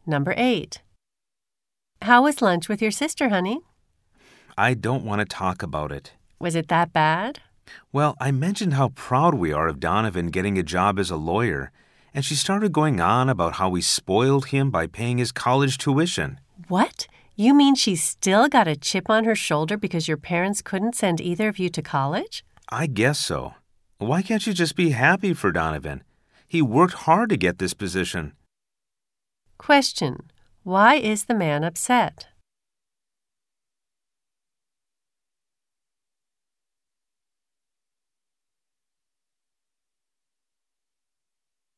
Number 8. How was lunch with your sister, honey? I don't want to talk about it. Was it that bad? Well, I mentioned how proud we are of Donovan getting a job as a lawyer, and she started going on about how we spoiled him by paying his college tuition. What? You mean she's still got a chip on her shoulder because your parents couldn't send either of you to college? I guess so. Why can't you just be happy for Donovan? He worked hard to get this position. Question. Why is the man upset?